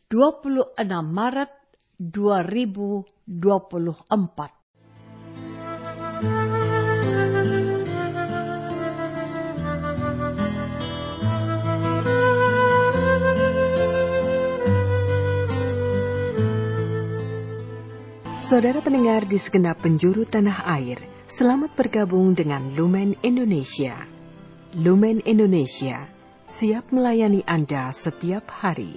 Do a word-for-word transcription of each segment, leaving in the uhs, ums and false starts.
dua puluh enam Maret dua ribu dua puluh empat. Saudara pendengar di segenap penjuru tanah air, selamat bergabung dengan Lumen Indonesia. Lumen Indonesia, siap melayani Anda setiap hari.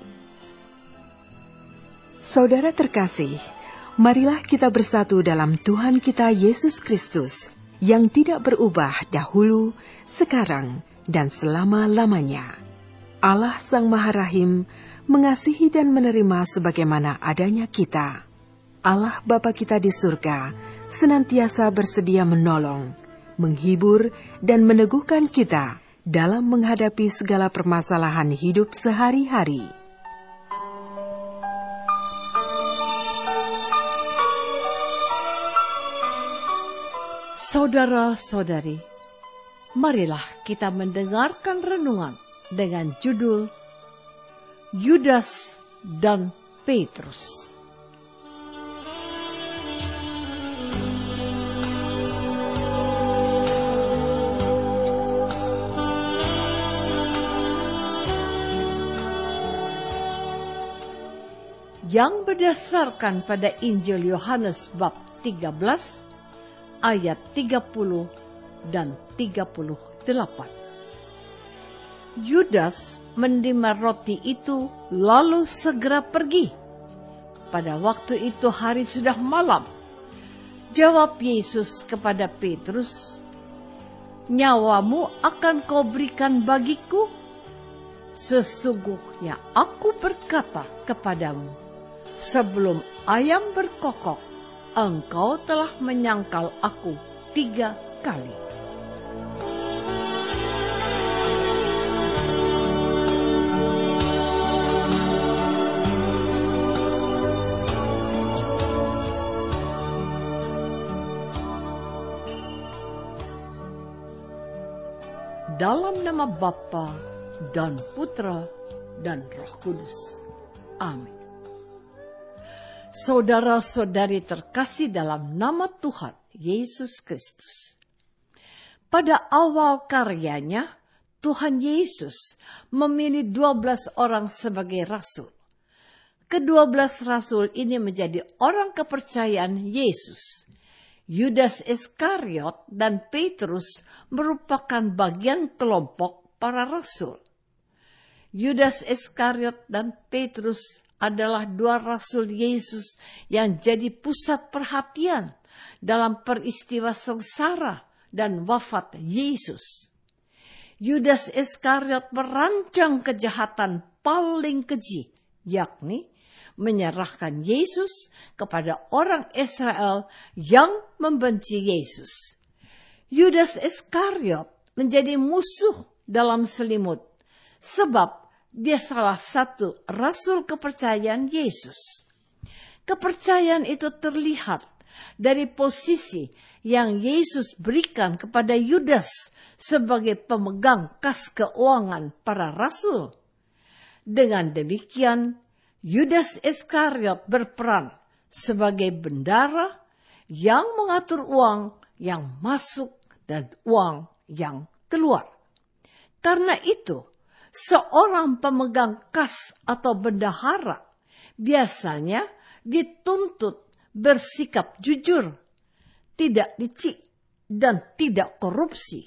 Saudara terkasih, marilah kita bersatu dalam Tuhan kita Yesus Kristus, yang tidak berubah dahulu, sekarang, dan selama-lamanya. Allah Sang Maha Rahim, mengasihi dan menerima sebagaimana adanya kita. Allah Bapa kita di surga senantiasa bersedia menolong, menghibur, dan meneguhkan kita dalam menghadapi segala permasalahan hidup sehari-hari. Saudara-saudari, marilah kita mendengarkan renungan dengan judul Yudas dan Petrus. Yang berdasarkan pada Injil Yohanes bab tiga belas ayat tiga puluh dan tiga puluh delapan. Yudas menerima roti itu lalu segera pergi. Pada waktu itu hari sudah malam. Jawab Yesus kepada Petrus, "Nyawamu akan kau berikan bagiku? Sesungguhnya aku berkata kepadamu, sebelum ayam berkokok, engkau telah menyangkal aku tiga kali." Dalam nama Bapa dan Putra dan Roh Kudus. Amin. Saudara-saudari terkasih dalam nama Tuhan Yesus Kristus. Pada awal karyanya, Tuhan Yesus memilih dua belas orang sebagai rasul. Kedua belas rasul ini menjadi orang kepercayaan Yesus. Yudas Iskariot dan Petrus merupakan bagian kelompok para rasul. Yudas Iskariot dan Petrus adalah dua rasul Yesus yang jadi pusat perhatian dalam peristiwa sengsara dan wafat Yesus. Yudas Iskariot merancang kejahatan paling keji, yakni menyerahkan Yesus kepada orang Israel yang membenci Yesus. Yudas Iskariot menjadi musuh dalam selimut, sebab dia salah satu rasul kepercayaan Yesus. Kepercayaan itu terlihat dari posisi yang Yesus berikan kepada Yudas sebagai pemegang kas keuangan para rasul. Dengan demikian, Yudas Iskariot berperan sebagai bendara yang mengatur uang yang masuk dan uang yang keluar. Karena itu, seorang pemegang kas atau bendahara biasanya dituntut bersikap jujur, tidak licik, dan tidak korupsi.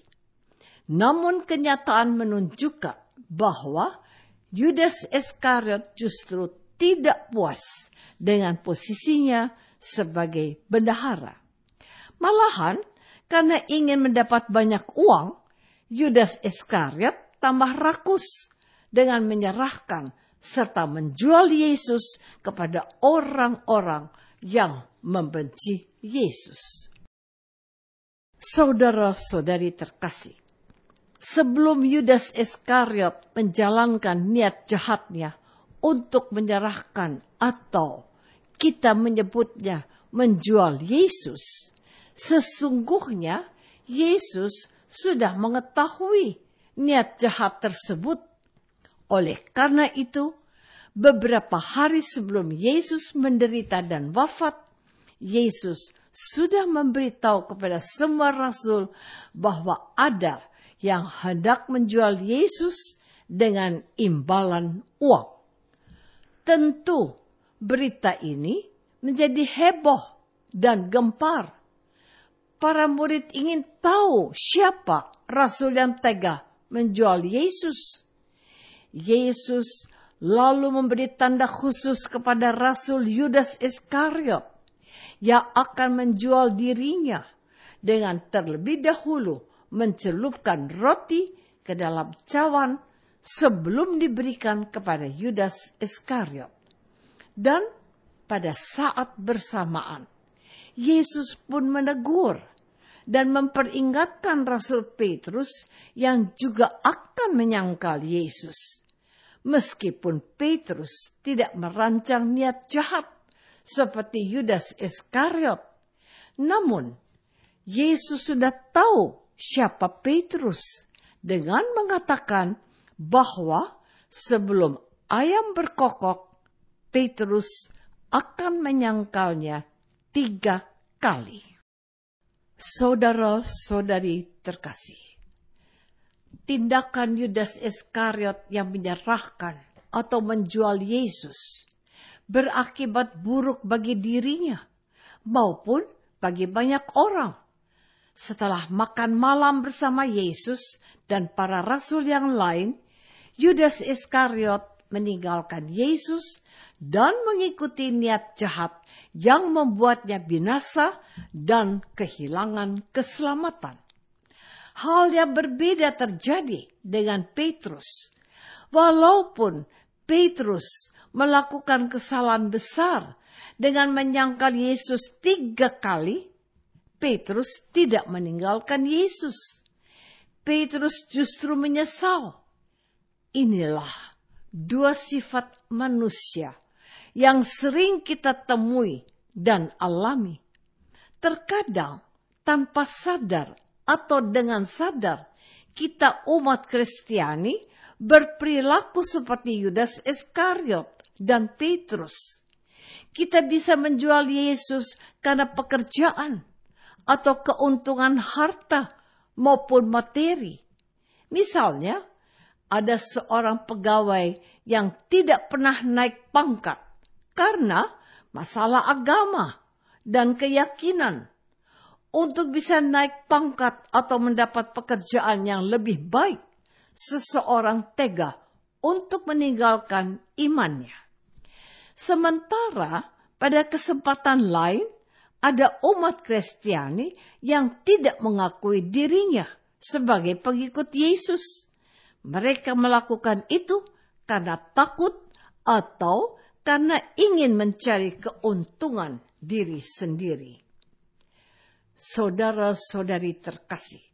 Namun kenyataan menunjukkan bahwa Yudas Iskariot justru tidak puas dengan posisinya sebagai bendahara. Malahan, karena ingin mendapat banyak uang, Yudas Iskariot tambah rakus dengan menyerahkan serta menjual Yesus kepada orang-orang yang membenci Yesus. Saudara-saudari terkasih, sebelum Yudas Iskariot menjalankan niat jahatnya untuk menyerahkan atau kita menyebutnya menjual Yesus, sesungguhnya Yesus sudah mengetahui niat jahat tersebut. Oleh karena itu, beberapa hari sebelum Yesus menderita dan wafat, Yesus sudah memberitahu kepada semua rasul bahwa ada yang hendak menjual Yesus dengan imbalan uang. Tentu berita ini menjadi heboh dan gempar. Para murid ingin tahu siapa rasul yang tega menjual Yesus. Yesus lalu memberi tanda khusus kepada Rasul Yudas Iskariot yang akan menjual dirinya dengan terlebih dahulu mencelupkan roti ke dalam cawan sebelum diberikan kepada Yudas Iskariot. Dan pada saat bersamaan, Yesus pun menegur dan memperingatkan Rasul Petrus yang juga akan menyangkal Yesus. Meskipun Petrus tidak merancang niat jahat seperti Yudas Iskariot, namun Yesus sudah tahu siapa Petrus dengan mengatakan bahwa sebelum ayam berkokok, Petrus akan menyangkalnya tiga kali. Saudara-saudari terkasih, tindakan Yudas Iskariot yang menyerahkan atau menjual Yesus berakibat buruk bagi dirinya maupun bagi banyak orang. Setelah makan malam bersama Yesus dan para rasul yang lain, Yudas Iskariot meninggalkan Yesus dan mengikuti niat jahat yang membuatnya binasa dan kehilangan keselamatan. Hal yang berbeda terjadi dengan Petrus. Walaupun Petrus melakukan kesalahan besar dengan menyangkal Yesus tiga kali, Petrus tidak meninggalkan Yesus. Petrus justru menyesal. Inilah dua sifat manusia yang sering kita temui dan alami. Terkadang tanpa sadar atau dengan sadar, kita umat Kristiani berperilaku seperti Yudas Iskariot dan Petrus. Kita bisa menjual Yesus karena pekerjaan atau keuntungan harta maupun materi. Misalnya, ada seorang pegawai yang tidak pernah naik pangkat karena masalah agama dan keyakinan. Untuk bisa naik pangkat atau mendapat pekerjaan yang lebih baik, seseorang tega untuk meninggalkan imannya. Sementara pada kesempatan lain, ada umat Kristiani yang tidak mengakui dirinya sebagai pengikut Yesus. Mereka melakukan itu karena takut atau karena ingin mencari keuntungan diri sendiri. Saudara-saudari terkasih,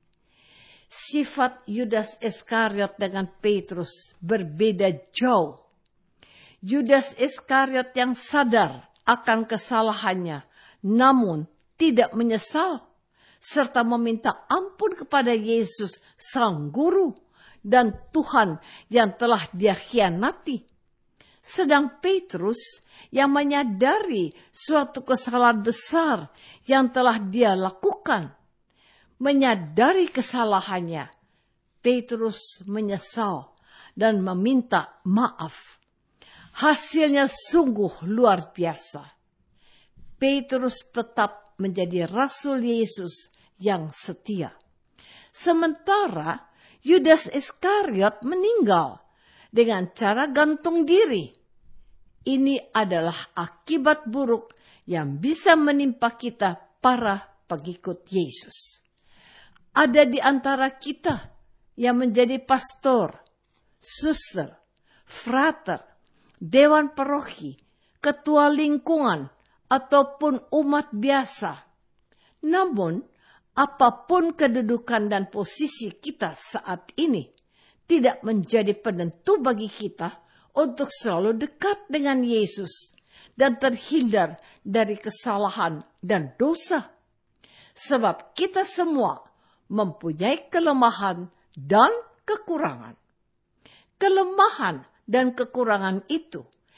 sifat Yudas Iskariot dengan Petrus berbeda jauh. Yudas Iskariot yang sadar akan kesalahannya, namun tidak menyesal, serta meminta ampun kepada Yesus, Sang Guru, dan Tuhan yang telah dia khianati. Sedang Petrus yang menyadari suatu kesalahan besar yang telah dia lakukan. Menyadari kesalahannya, Petrus menyesal dan meminta maaf. Hasilnya sungguh luar biasa. Petrus tetap menjadi Rasul Yesus yang setia. Sementara Yudas Iskariot meninggal dengan cara gantung diri. Ini adalah akibat buruk yang bisa menimpa kita para pengikut Yesus. Ada di antara kita yang menjadi pastor, suster, frater, dewan paroki, ketua lingkungan, ataupun umat biasa. Namun, apapun kedudukan dan posisi kita saat ini, tidak menjadi penentu bagi kita untuk selalu dekat dengan Yesus dan terhindar dari kesalahan dan dosa. Sebab kita semua mempunyai kelemahan dan kekurangan. Kelemahan dan kekurangan itu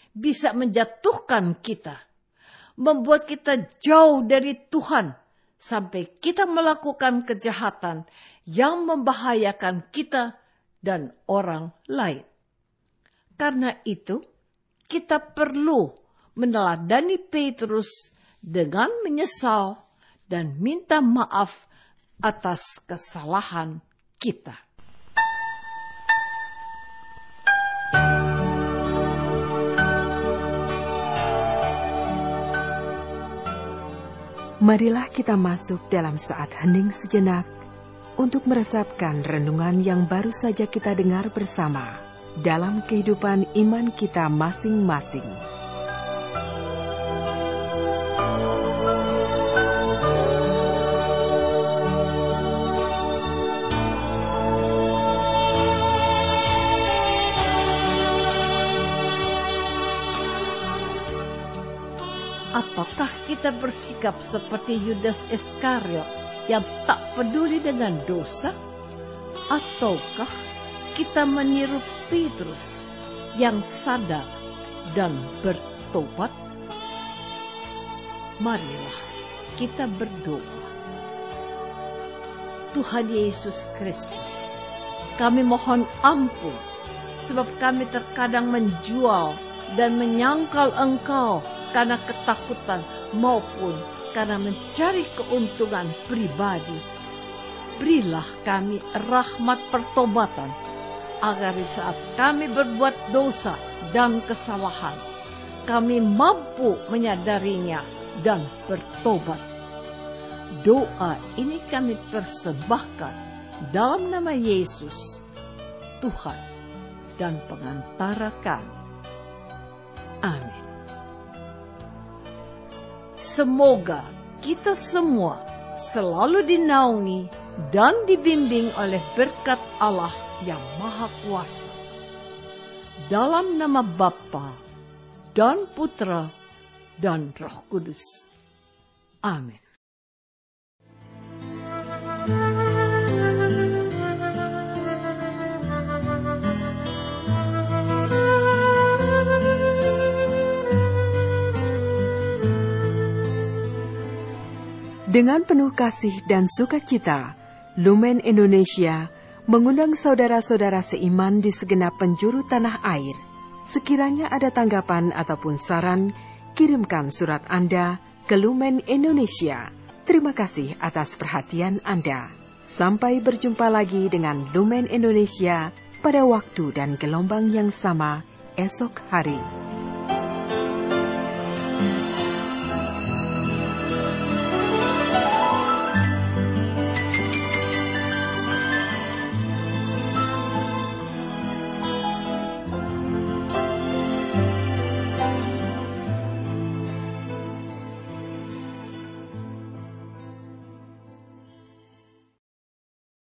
bisa menjatuhkan kita, membuat kita jauh dari Tuhan, sampai kita melakukan kejahatan yang membahayakan kita dan orang lain. Karena itu, kita perlu meneladani Petrus dengan menyesal dan minta maaf atas kesalahan kita. Marilah kita masuk dalam saat hening sejenak untuk meresapkan renungan yang baru saja kita dengar bersama dalam kehidupan iman kita masing-masing. Apakah kita bersikap seperti Yudas Iskariot yang tak peduli dengan dosa? Ataukah kita meniru Petrus yang sadar dan bertobat? Marilah kita berdoa. Tuhan Yesus Kristus, kami mohon ampun sebab kami terkadang menjual dan menyangkal Engkau karena ketakutan maupun karena mencari keuntungan pribadi. Berilah kami rahmat pertobatan, agar di saat kami berbuat dosa dan kesalahan, kami mampu menyadarinya dan bertobat. Doa ini kami persembahkan dalam nama Yesus, Tuhan dan pengantara kami. Amin. Semoga kita semua selalu dinaungi dan dibimbing oleh berkat Allah yang Maha Kuasa. Dalam nama Bapa dan Putra dan Roh Kudus. Amin. Dengan penuh kasih dan sukacita, Lumen Indonesia mengundang saudara-saudara seiman di segenap penjuru tanah air. Sekiranya ada tanggapan ataupun saran, kirimkan surat Anda ke Lumen Indonesia. Terima kasih atas perhatian Anda. Sampai berjumpa lagi dengan Lumen Indonesia pada waktu dan gelombang yang sama esok hari.